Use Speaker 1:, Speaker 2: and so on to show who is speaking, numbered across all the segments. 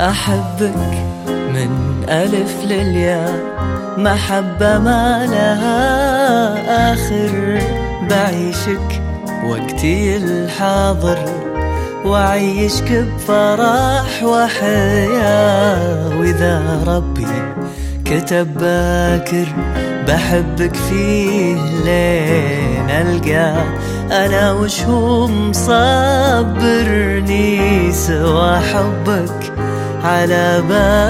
Speaker 1: أحبك من ألف للياء، محبة ما لها آخر. بعيشك وقتي الحاضر، وعيشك بفرح وحياة. وإذا ربي كتب باكر بحبك فيه لين ألقاه. أنا وش هو مصبرني سوى حبك على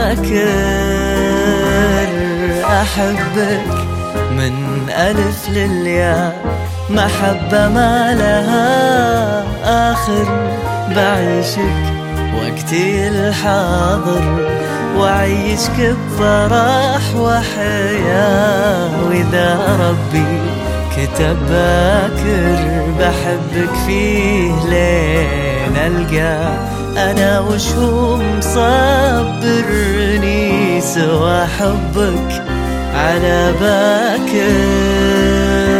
Speaker 1: باكر. أحبك من ألف للياء، محبة ما لها آخر. بعيشك وقتي الحاضر، وعيشك بفرح وحياة. وإذا ربي كتب باكر بحبك فيه لين ألقاه. أنا وش هو مصبرني سوى حبك على باكر.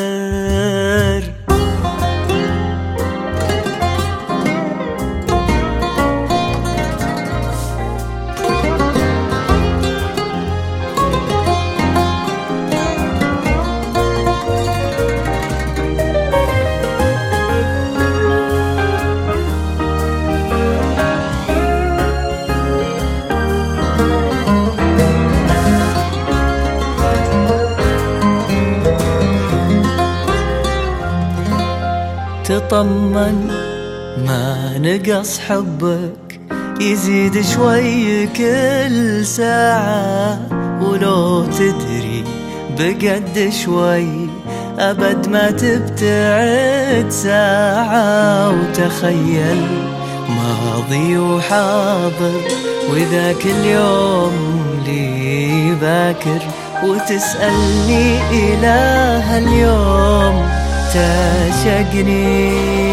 Speaker 1: تطمن ما نقص حبك، يزيد شوي كل ساعة. ولو تدري بقد شوي أبد ما تبتعد ساعة. وتخيل ماضي وحاضر، وذاك اليوم لي باكر. وتسألني إله اليوم تعشقني.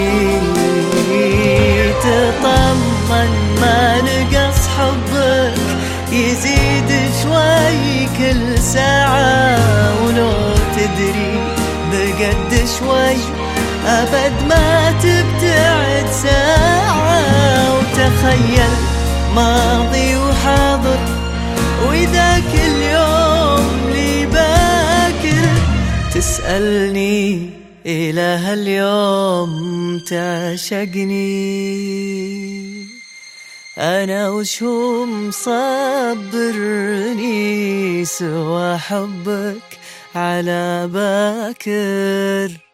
Speaker 1: تطمن ما نقص حبك، يزيد شوي كل ساعة. ولو تدري بقد شوي أبد ما تبتعد ساعة. وتخيل ماضي وحاضر، وذاك اليوم لي باكر. تسألني إله اليوم تعشقني. أنا وش هو مصبرني سوى حبك على باكر.